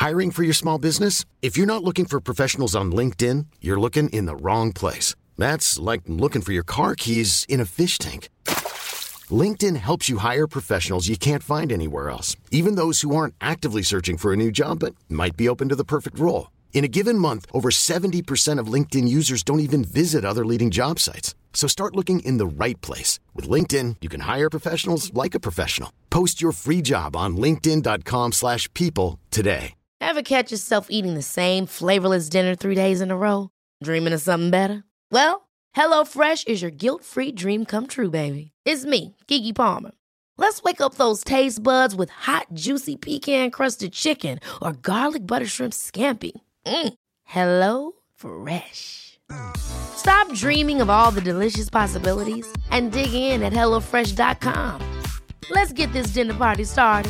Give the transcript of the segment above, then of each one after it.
Hiring for your small business? If you're not looking for professionals on LinkedIn, you're looking in the wrong place. That's like looking for your car keys in a fish tank. LinkedIn helps you hire professionals you can't find anywhere else, even those who aren't actively searching for a new job but might be open to the perfect role. In a given month, over 70% of LinkedIn users don't even visit other leading job sites. So start looking in the right place. With LinkedIn, you can hire professionals like a professional. Post your free job on linkedin.com/people today. Ever catch yourself eating the same flavorless dinner 3 days in a row? Dreaming of something better? Well, HelloFresh is your guilt-free dream come true, baby. It's me, Keke Palmer. Let's wake up those taste buds with hot, juicy pecan-crusted chicken or garlic butter shrimp scampi. Hello Fresh. Stop dreaming of all the delicious possibilities and dig in at HelloFresh.com. Let's get this dinner party started.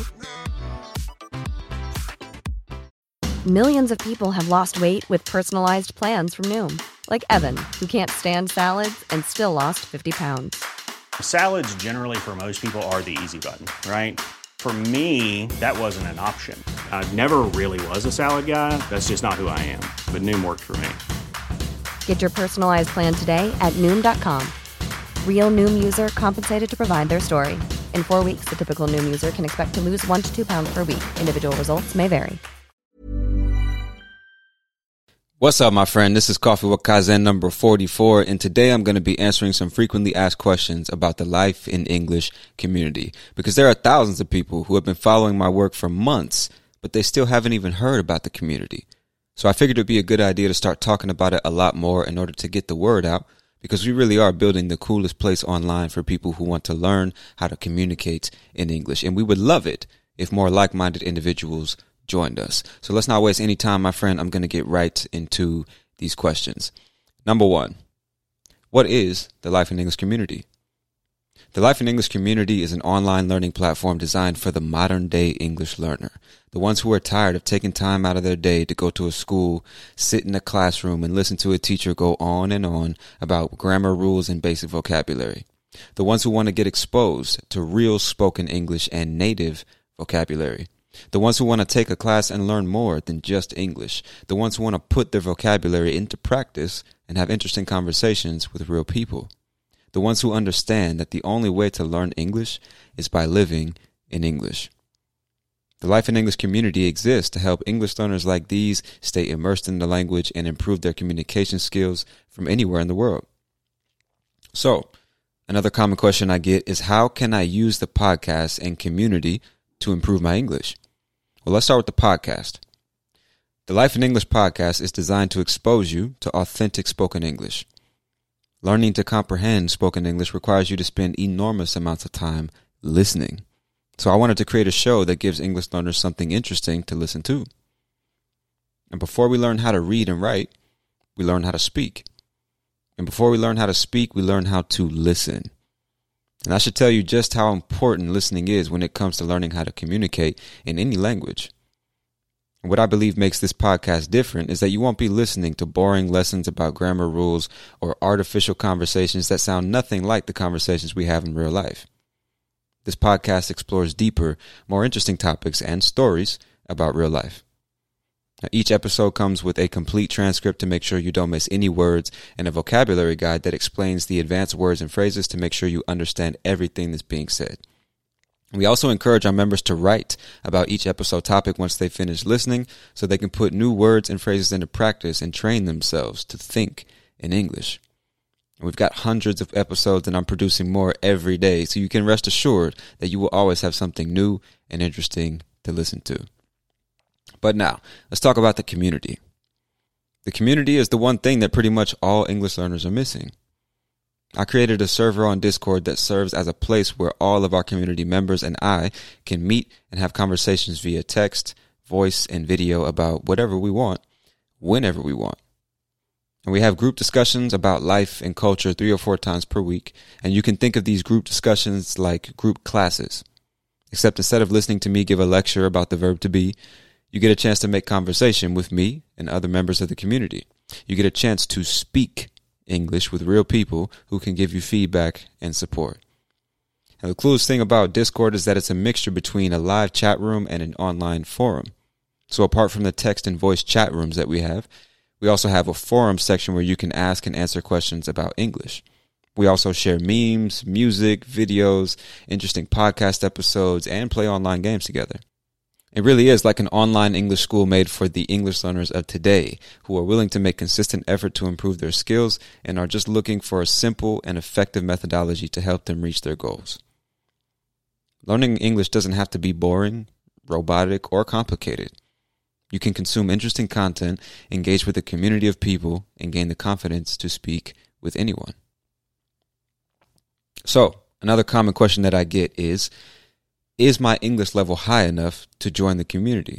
Millions of people have lost weight with personalized plans from Noom. Like Evan, who can't stand salads and still lost 50 pounds. Salads generally for most people are the easy button, right? For me, that wasn't an option. I never really was a salad guy. That's just not who I am. But Noom worked for me. Get your personalized plan today at Noom.com. Real Noom user compensated to provide their story. In 4 weeks, the typical Noom user can expect to lose 1 to 2 pounds per week. Individual results may vary. What's up, my friend? This is Coffee with Kaizen number 44, and today I'm going to be answering some frequently asked questions about the Life in English community, because there are thousands of people who have been following my work for months, but they still haven't even heard about the community. So I figured it'd be a good idea to start talking about it a lot more in order to get the word out, because we really are building the coolest place online for people who want to learn how to communicate in English, and we would love it if more like-minded individuals joined us. So let's not waste any time, my friend. I'm going to get right into these questions. Number one, what is the Life in English community? The Life in English community is an online learning platform designed for the modern day English learner. The ones who are tired of taking time out of their day to go to a school, sit in a classroom, and listen to a teacher go on and on about grammar rules and basic vocabulary. The ones who want to get exposed to real spoken English and native vocabulary. The ones who want to take a class and learn more than just English. The ones who want to put their vocabulary into practice and have interesting conversations with real people. The ones who understand that the only way to learn English is by living in English. The Life in English community exists to help English learners like these stay immersed in the language and improve their communication skills from anywhere in the world. So, another common question I get is, how can I use the podcast and community to improve my English? Well, let's start with the podcast. The Life in English podcast is designed to expose you to authentic spoken English. Learning to comprehend spoken English requires you to spend enormous amounts of time listening. So I wanted to create a show that gives English learners something interesting to listen to. And before we learn how to read and write, we learn how to speak. And before we learn how to speak, we learn how to listen. And I should tell you just how important listening is when it comes to learning how to communicate in any language. And what I believe makes this podcast different is that you won't be listening to boring lessons about grammar rules or artificial conversations that sound nothing like the conversations we have in real life. This podcast explores deeper, more interesting topics and stories about real life. Now, each episode comes with a complete transcript to make sure you don't miss any words, and a vocabulary guide that explains the advanced words and phrases to make sure you understand everything that's being said. We also encourage our members to write about each episode topic once they finish listening, so they can put new words and phrases into practice and train themselves to think in English. And we've got hundreds of episodes, and I'm producing more every day, so you can rest assured that you will always have something new and interesting to listen to. But now, let's talk about the community. The community is the one thing that pretty much all English learners are missing. I created a server on Discord that serves as a place where all of our community members and I can meet and have conversations via text, voice, and video about whatever we want, whenever we want. And we have group discussions about life and culture 3 or 4 times per week, and you can think of these group discussions like group classes. Except instead of listening to me give a lecture about the verb to be, you get a chance to make conversation with me and other members of the community. You get a chance to speak English with real people who can give you feedback and support. And the coolest thing about Discord is that it's a mixture between a live chat room and an online forum. So apart from the text and voice chat rooms that we also have a forum section where you can ask and answer questions about English. We also share memes, music, videos, interesting podcast episodes, and play online games together. It really is like an online English school made for the English learners of today who are willing to make consistent effort to improve their skills and are just looking for a simple and effective methodology to help them reach their goals. Learning English doesn't have to be boring, robotic, or complicated. You can consume interesting content, engage with a community of people, and gain the confidence to speak with anyone. So, another common question that I get is my English level high enough to join the community?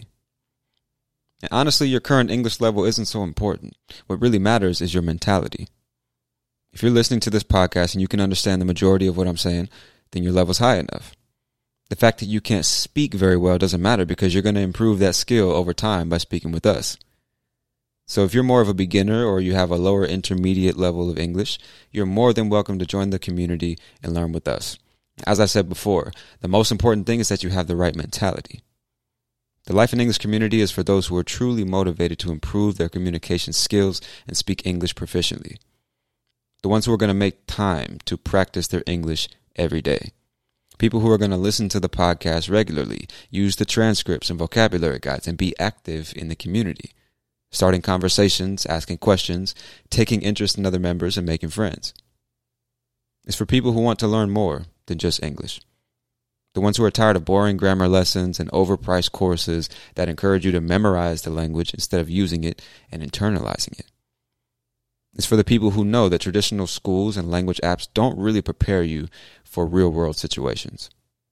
And honestly, your current English level isn't so important. What really matters is your mentality. If you're listening to this podcast and you can understand the majority of what I'm saying, then your level's high enough. The fact that you can't speak very well doesn't matter because you're going to improve that skill over time by speaking with us. So if you're more of a beginner or you have a lower intermediate level of English, you're more than welcome to join the community and learn with us. As I said before, the most important thing is that you have the right mentality. The Life in English community is for those who are truly motivated to improve their communication skills and speak English proficiently. The ones who are going to make time to practice their English every day. People who are going to listen to the podcast regularly, use the transcripts and vocabulary guides, and be active in the community. Starting conversations, asking questions, taking interest in other members, and making friends. It's for people who want to learn more than just English. The ones who are tired of boring grammar lessons and overpriced courses that encourage you to memorize the language instead of using it and internalizing it. It's for the people who know that traditional schools and language apps don't really prepare you for real-world situations.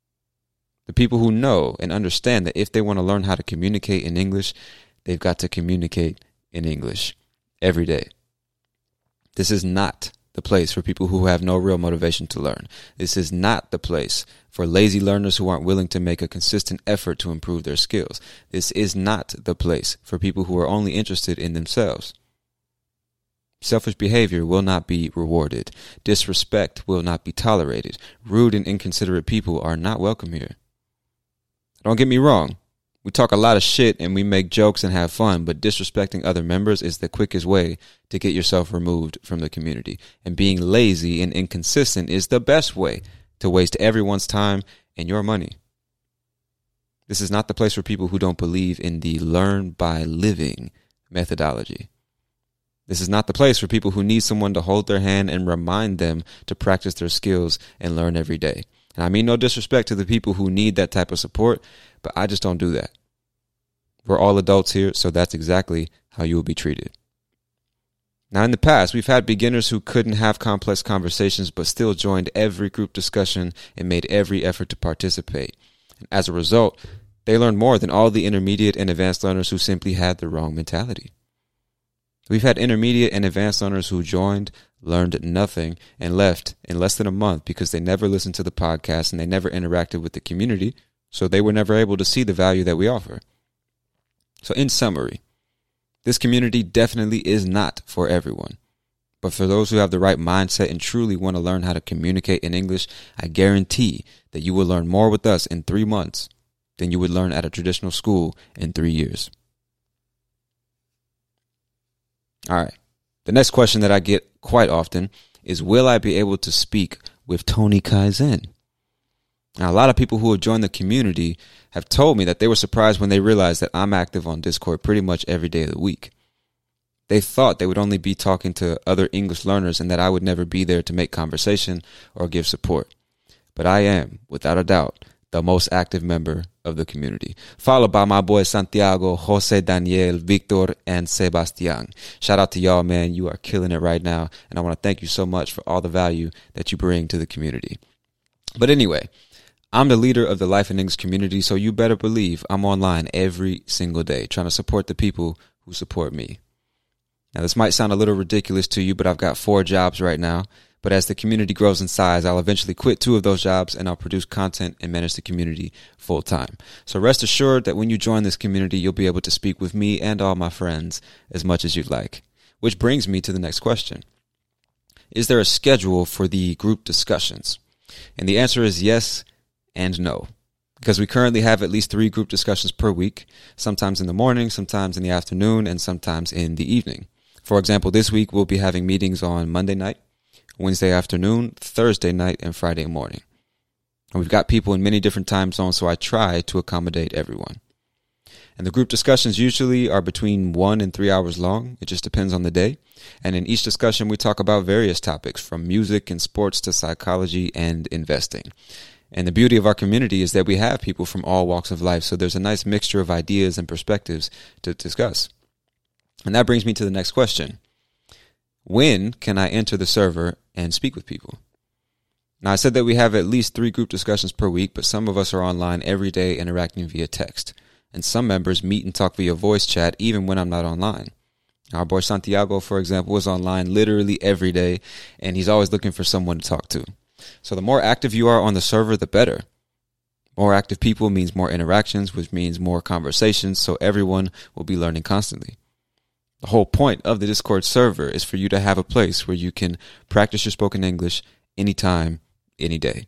The people who know and understand that if they want to learn how to communicate in English, they've got to communicate in English every day. This is not the place for people who have no real motivation to learn. This is not the place for lazy learners who aren't willing to make a consistent effort to improve their skills. This is not the place for people who are only interested in themselves. Selfish behavior will not be rewarded. Disrespect will not be tolerated. Rude and inconsiderate people are not welcome here. Don't get me wrong. We talk a lot of shit and we make jokes and have fun, but disrespecting other members is the quickest way to get yourself removed from the community. And being lazy and inconsistent is the best way to waste everyone's time and your money. This is not the place for people who don't believe in the learn by living methodology. This is not the place for people who need someone to hold their hand and remind them to practice their skills and learn every day. And I mean no disrespect to the people who need that type of support, but I just don't do that. We're all adults here, so that's exactly how you will be treated. Now, in the past, we've had beginners who couldn't have complex conversations but still joined every group discussion and made every effort to participate. And as a result, they learned more than all the intermediate and advanced learners who simply had the wrong mentality. We've had intermediate and advanced learners who joined, learned nothing, and left in less than a month because they never listened to the podcast and they never interacted with the community, so they were never able to see the value that we offer. So in summary, this community definitely is not for everyone. But for those who have the right mindset and truly want to learn how to communicate in English, I guarantee that you will learn more with us in 3 months than you would learn at a traditional school in 3 years. All right. The next question that I get quite often is, will I be able to speak with Tony Kaizen? Now, a lot of people who have joined the community have told me that they were surprised when they realized that I'm active on Discord pretty much every day of the week. They thought they would only be talking to other English learners and that I would never be there to make conversation or give support. But I am, without a doubt, the most active member of the community, followed by my boys Santiago, Jose, Daniel, Victor, and Sebastian. Shout out to y'all, man. You are killing it right now, and I want to thank you so much for all the value that you bring to the community. But anyway, I'm the leader of the Life in English community, so you better believe I'm online every single day trying to support the people who support me. Now, this might sound a little ridiculous to you, but I've got 4 jobs right now. But as the community grows in size, I'll eventually quit 2 of those jobs and I'll produce content and manage the community full time. So rest assured that when you join this community, you'll be able to speak with me and all my friends as much as you'd like. Which brings me to the next question. Is there a schedule for the group discussions? And the answer is yes and no. because we currently have at least 3 group discussions per week, sometimes in the morning, sometimes in the afternoon, and sometimes in the evening. For example, this week we'll be having meetings on Monday night, Wednesday afternoon, Thursday night, and Friday morning. And we've got people in many different time zones, so I try to accommodate everyone. And the group discussions usually are between 1 and 3 hours long. It just depends on the day. And in each discussion, we talk about various topics from music and sports to psychology and investing. And the beauty of our community is that we have people from all walks of life. So there's a nice mixture of ideas and perspectives to discuss. And that brings me to the next question. When can I enter the server and speak with people? Now, I said that we have at least 3 group discussions per week, but some of us are online every day interacting via text. And some members meet and talk via voice chat even when I'm not online. Our boy Santiago, for example, is online literally every day, and he's always looking for someone to talk to. So the more active you are on the server, the better. More active people means more interactions, which means more conversations, so everyone will be learning constantly. The whole point of the Discord server is for you to have a place where you can practice your spoken English anytime, any day.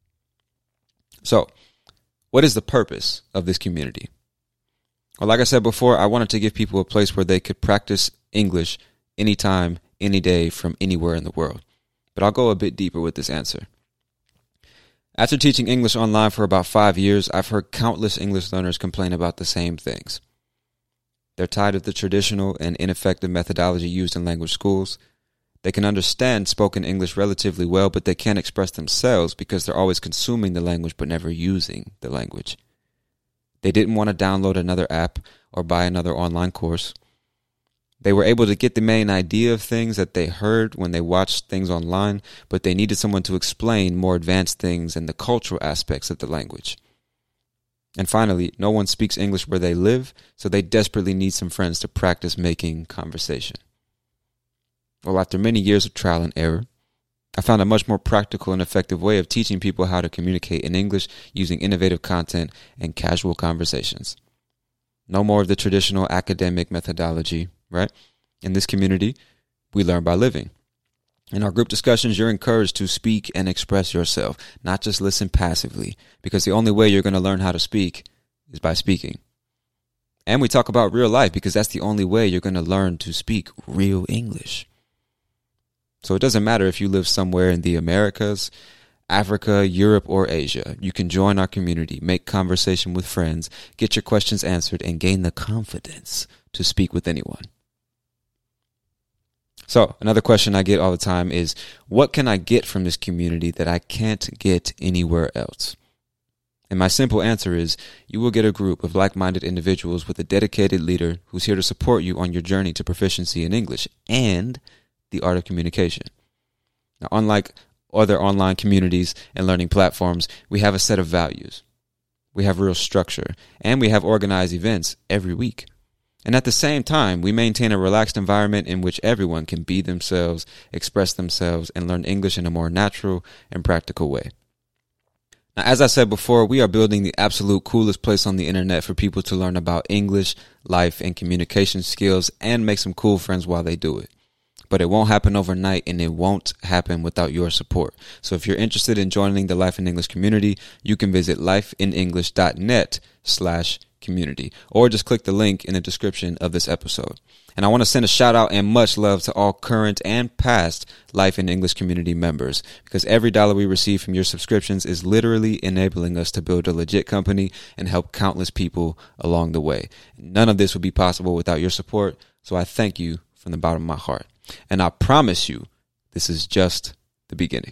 So, what is the purpose of this community? Well, like I said before, I wanted to give people a place where they could practice English anytime, any day, from anywhere in the world. But I'll go a bit deeper with this answer. After teaching English online for about 5 years, I've heard countless English learners complain about the same things. They're tired of the traditional and ineffective methodology used in language schools. They can understand spoken English relatively well, but they can't express themselves because they're always consuming the language but never using the language. They didn't want to download another app or buy another online course. They were able to get the main idea of things that they heard when they watched things online, but they needed someone to explain more advanced things and the cultural aspects of the language. And finally, no one speaks English where they live, so they desperately need some friends to practice making conversation. Well, after many years of trial and error, I found a much more practical and effective way of teaching people how to communicate in English using innovative content and casual conversations. No more of the traditional academic methodology, right? In this community, we learn by living. In our group discussions, you're encouraged to speak and express yourself, not just listen passively, because the only way you're going to learn how to speak is by speaking. And we talk about real life because that's the only way you're going to learn to speak real English. So it doesn't matter if you live somewhere in the Americas, Africa, Europe, or Asia. You can join our community, make conversation with friends, get your questions answered, and gain the confidence to speak with anyone. So another question I get all the time is, what can I get from this community that I can't get anywhere else? And my simple answer is, you will get a group of like-minded individuals with a dedicated leader who's here to support you on your journey to proficiency in English and the art of communication. Now, unlike other online communities and learning platforms, we have a set of values. We have real structure, and we have organized events every week. And at the same time, we maintain a relaxed environment in which everyone can be themselves, express themselves, and learn English in a more natural and practical way. Now, as I said before, we are building the absolute coolest place on the internet for people to learn about English, life, and communication skills and make some cool friends while they do it. But it won't happen overnight, and it won't happen without your support. So if you're interested in joining the Life in English community, you can visit lifeinenglish.net/community, or just click the link in the description of this episode. And I want to send a shout out and much love to all current and past Life in English community members, because every dollar we receive from your subscriptions is literally enabling us to build a legit company and help countless people along the way. None of this would be possible without your support, so I thank you from the bottom of my heart. And I promise you, this is just the beginning.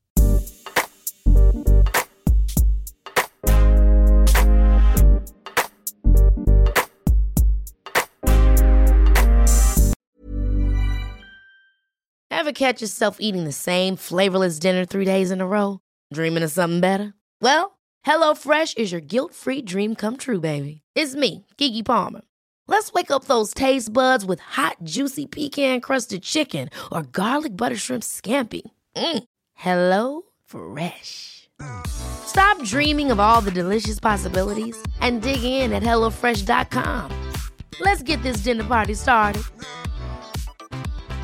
Ever catch yourself eating the same flavorless dinner 3 days in a row? Dreaming of something better? Well, HelloFresh is your guilt-free dream come true, baby. It's me, Keke Palmer. Let's wake up those taste buds with hot, juicy pecan-crusted chicken or garlic butter shrimp scampi. Hello Fresh. Stop dreaming of all the delicious possibilities and dig in at HelloFresh.com. Let's get this dinner party started.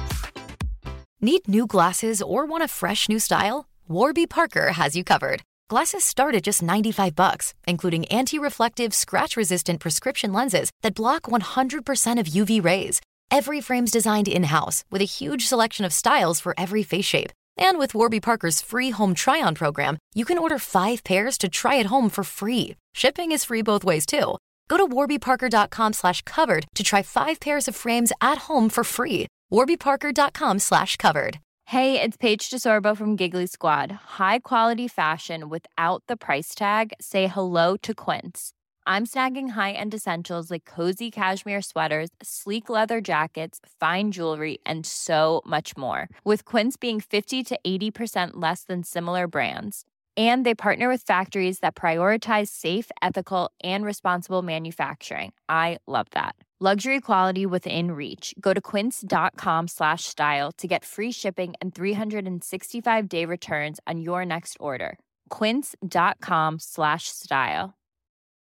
Need new glasses or want a fresh new style? Warby Parker has you covered. Glasses start at just $95, including anti-reflective, scratch-resistant prescription lenses that block 100% of UV rays. Every frame's designed in-house with a huge selection of styles for every face shape. And with Warby Parker's free home try-on program, you can order 5 pairs to try at home for free. Shipping is free both ways, too. Go to warbyparker.com/covered to try 5 pairs of frames at home for free. warbyparker.com/covered. Hey, it's Paige DeSorbo from Giggly Squad. High quality fashion without the price tag. Say hello to Quince. I'm snagging high-end essentials like cozy cashmere sweaters, sleek leather jackets, fine jewelry, and so much more. With Quince being 50 to 80% less than similar brands. And they partner with factories that prioritize safe, ethical, and responsible manufacturing. I love that. Luxury quality within reach. Go to quince.com/style to get free shipping and 365-day returns on your next order. Quince.com/style.